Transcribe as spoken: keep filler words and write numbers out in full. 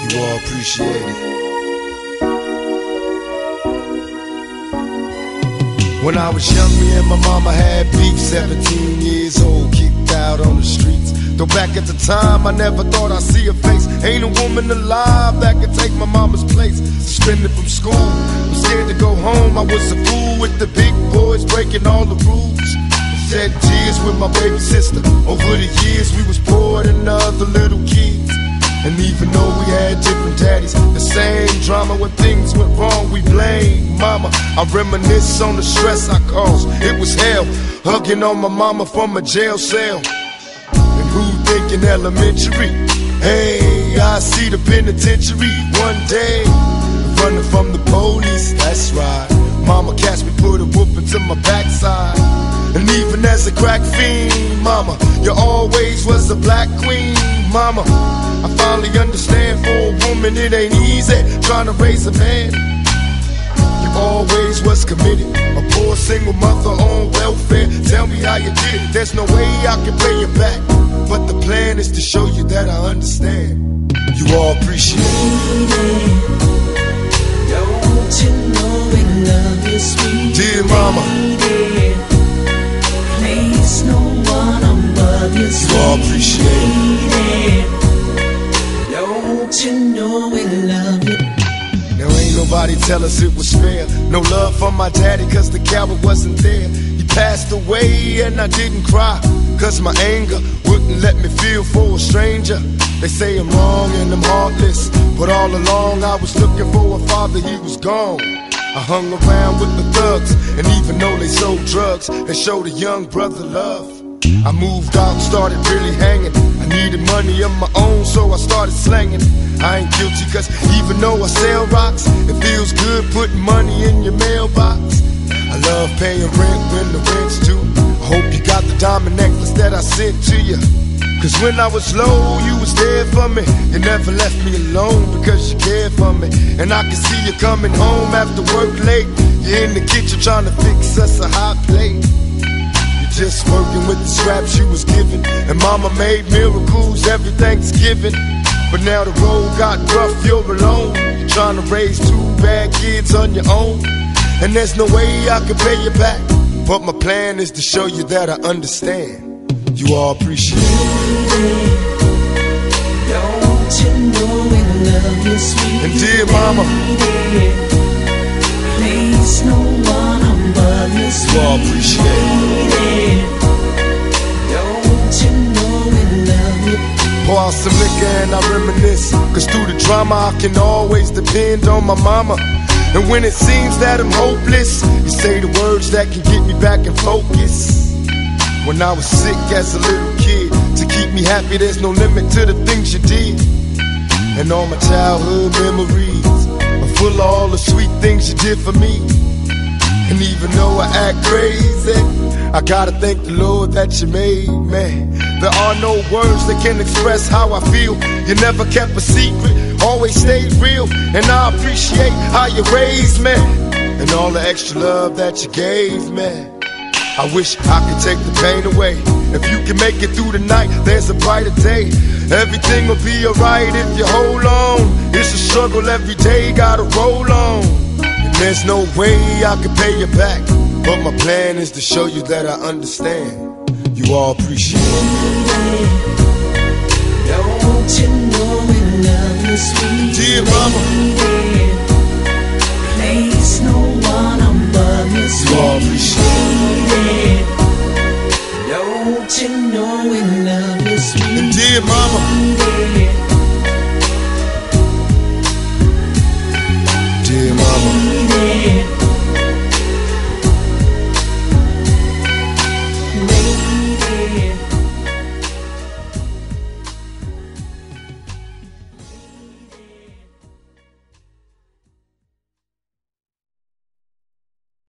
You all appreciate it. When I was young, me and my mama had beef. Seventeen years old, kicked out on the streets. Though back at the time, I never thought I'd see her face. Ain't a woman alive that could take my mama's place. Suspended from school, I'm scared to go home. I was a fool with the big boys, breaking all the rules. Shed tears with my baby sister. Over the years, we was poor than other little kids. And even though we had different daddies, the same drama when things went wrong, we blame mama. I reminisce on the stress I caused. It was hell, hugging on my mama from a jail cell. And who thinking elementary? Hey, I see the penitentiary one day. Running from the police, that's right. Mama catch me, put a whooping to my backside. And even as a crack fiend, mama, you always was a black queen, mama. I finally understand, for a woman it ain't easy trying to raise a man. You always was committed, a poor single mother on welfare. Tell me how you did it, there's no way I can pay you back. But the plan is to show you that I understand. You all appreciate it. Don't you know we love you, sweet dear mama. Place no one above you, sweet you all appreciate it. Don't you know we love you? Now ain't nobody tell us it was fair. No love for my daddy cause the coward wasn't there. He passed away and I didn't cry, cause my anger wouldn't let me feel for a stranger. They say I'm wrong and I'm heartless, but all along I was looking for a father, he was gone. I hung around with the thugs, and even though they sold drugs, they showed a young brother love. I moved out and started really hanging. I needed money of my own, so I started slanging. I ain't guilty cause even though I sell rocks, it feels good putting money in your mailbox. I love paying rent when the rent's due. I hope you got the diamond necklace that I sent to you. Cause when I was low, you was there for me. You never left me alone because you cared for me. And I can see you coming home after work late. You're in the kitchen trying to fix us a hot plate. You're just working with the scraps you was given. And mama made miracles every Thanksgiving. But now the road got rough, you're alone. You're trying to raise two bad kids on your own. And there's no way I can pay you back. But my plan is to show you that I understand. You all appreciate it. Don't you know we love you, sweet and dear mama, place no one above you, sweet you all appreciate it. Don't you know we love you? Pour out some liquor and I reminisce, cause through the drama I can always depend on my mama. And when it seems that I'm hopeless, you say the words that can get me back in focus. When I was sick as a little kid, to keep me happy there's no limit to the things you did. And all my childhood memories are full of all the sweet things you did for me. And even though I act crazy, I gotta thank the Lord that you made me. There are no words that can express how I feel. You never kept a secret, always stayed real. And I appreciate how you raised me, and all the extra love that you gave me. I wish I could take the pain away. If you can make it through the night, there's a brighter day. Everything will be alright if you hold on. It's a struggle every day, gotta roll on. And there's no way I can pay you back, but my plan is to show you that I understand. You all appreciate it. Don't you know we love you, sweet dear mama.